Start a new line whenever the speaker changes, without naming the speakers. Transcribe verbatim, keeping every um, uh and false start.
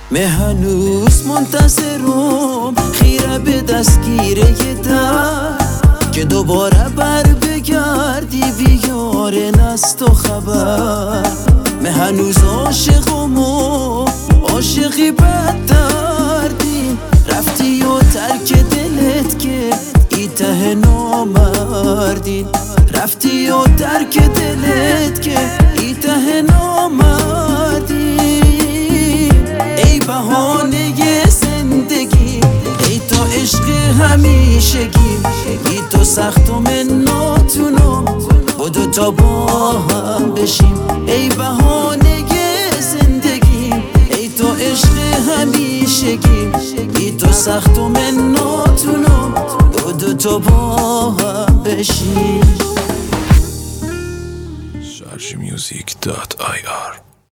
من هنوز منتظرم خیره به دستگیره در که دوباره بر بگردی بیارن از تو خبر. من هنوز عاشقم و عاشقی بد دردی رفتی و ترک دلت که ای ته نامردی رفتی و ترک دلت که ای ته نامردی. ای بهانه زندگی ای تو عشق همیشگی ای تو سخت و من ناتونم بدو تا با هم بشیم. ای بهانه زندگی ای تو عشق همیشگی ای تو سخت و من ناتونم بدو تا با هم بشیم.
شارژ میوزیک دات آی آر